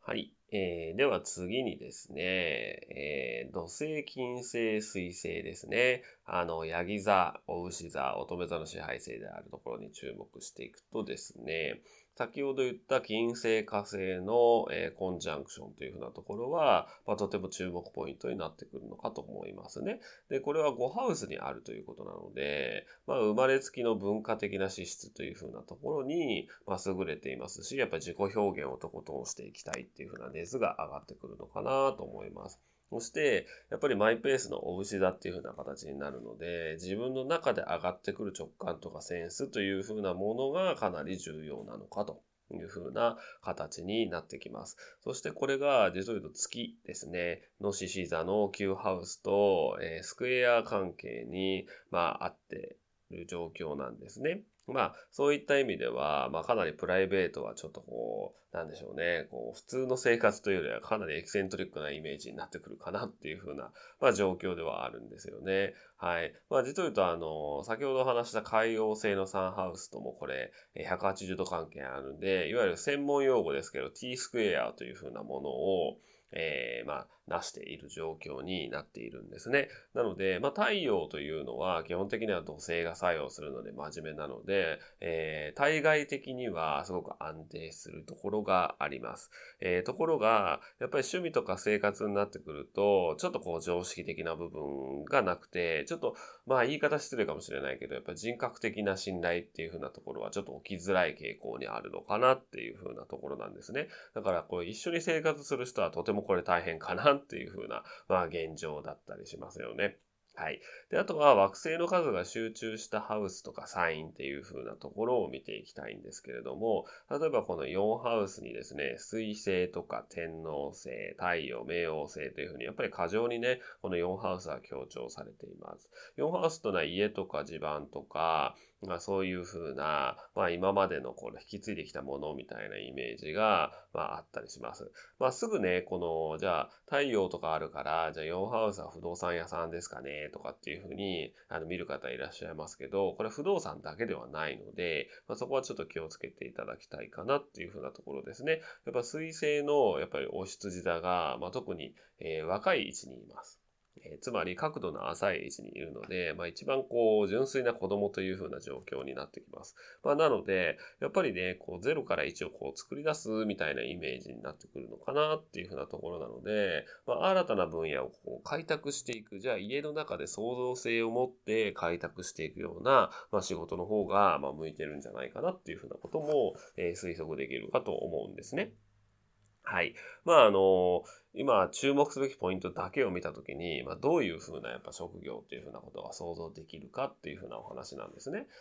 はい。では次にですね、土星、金星、水星ですね。ヤギ座、お牛座、乙女座の支配星であるところに注目していくとですね、先ほど言った金星、火星の、コンジャンクションというふうなところは、とても注目ポイントになってくるのかと思いますね。で、これは5ハウスにあるということなので、生まれつきの文化的な資質というふうなところに、優れていますし、やっぱり自己表現をとことんしていきたいっていうふうな熱が上がってくるのかなと思います。そして、やっぱりマイペースのお牛座っていう風な形になるので、自分の中で上がってくる直感とかセンスという風なものがかなり重要なのかという風な形になってきます。そしてこれが実を言うと月ですね、の獅子座の9ハウスと、スクエア関係に、あっている状況なんですね。そういった意味では、かなりプライベートはちょっとなんでしょうね、普通の生活というよりはかなりエキセントリックなイメージになってくるかなっていう風な、状況ではあるんですよね。はい。実を言うと、先ほど話した海王星のサンハウスともこれ、180度関係あるんで、いわゆる専門用語ですけど、T スクエアという風なものを、成している状況になっているんですね。なので、太陽というのは基本的には土星が作用するので真面目なので、対外的にはすごく安定するところがあります。ところが、やっぱり趣味とか生活になってくると、ちょっと常識的な部分がなくて、ちょっと言い方失礼かもしれないけど、やっぱり人格的な信頼っていう風なところはちょっと起きづらい傾向にあるのかなっていう風なところなんですね。だから一緒に生活する人はとてもこれ大変かなっていう風な、現状だったりしますよね。はい。で、あとは惑星の数が集中したハウスとかサインっていう風なところを見ていきたいんですけれども、例えばこの4ハウスにですね、水星とか天王星、太陽、冥王星という風に、やっぱり過剰にね、この4ハウスは強調されています。4ハウスというのは家とか地盤とか、そういう風な、今までの引き継いできたものみたいなイメージが、あったりします。すぐね、じゃあ、太陽とかあるから、じゃあ4ハウスは不動産屋さんですかね、とかっていうふうに、見る方いらっしゃいますけど、これ不動産だけではないので、そこはちょっと気をつけていただきたいかなっていうふうなところですね。やっぱ水星の、やっぱりお羊座が、特に、若い位置にいます。つまり角度の浅い位置にいるので、一番純粋な子供という風な状況になってきます。なので、やっぱりね、0から1を作り出すみたいなイメージになってくるのかなっていう風なところなので、新たな分野を開拓していく、じゃあ家の中で創造性を持って開拓していくような、仕事の方が、向いてるんじゃないかなっていう風なことも、推測できるかと思うんですね。はい。今注目すべきポイントだけを見たときに、どういうふうなやっぱ職業っていうふうなことが想像できるかっていうふうなお話なんですね。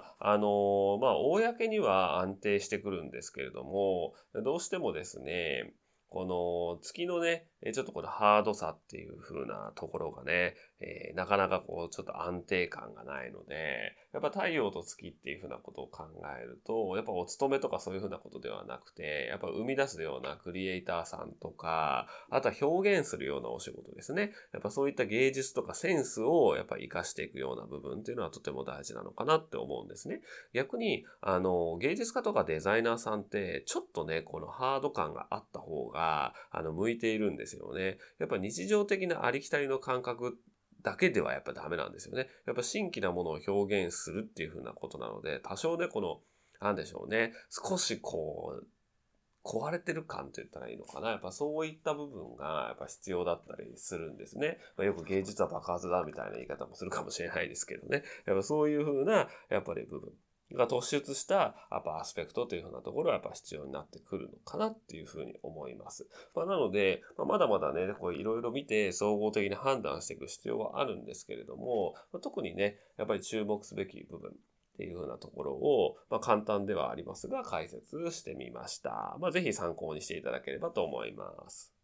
公には安定してくるんですけれども、どうしてもですね、この月のね、ちょっとこのハードさっていう風なところがね、なかなかちょっと安定感がないので、やっぱ太陽と月っていう風なことを考えると、やっぱお勤めとかそういう風なことではなくて、やっぱ生み出すようなクリエイターさんとか、あとは表現するようなお仕事ですね。やっぱそういった芸術とかセンスをやっぱ活かしていくような部分っていうのはとても大事なのかなって思うんですね。逆に、芸術家とかデザイナーさんって、ちょっとね、このハード感があった方が、向いているんですよね。やっぱ日常的なありきたりの感覚だけではやっぱダメなんですよね。やっぱ新規なものを表現するっていう風なことなので、多少ね、なんでしょうね、少し壊れてる感と言ったらいいのかな。やっぱそういった部分がやっぱ必要だったりするんですね。よく芸術は爆発だみたいな言い方もするかもしれないですけどね。やっぱそういう風な、やっぱり部分が突出した、やっぱアスペクトという風なところはやっぱ必要になってくるのかなっていう風に思います。なので、まだまだね、いろいろ見て総合的に判断していく必要はあるんですけれども、特にね、やっぱり注目すべき部分。っていう風なところを、簡単ではありますが解説してみました。ぜひ参考にしていただければと思います。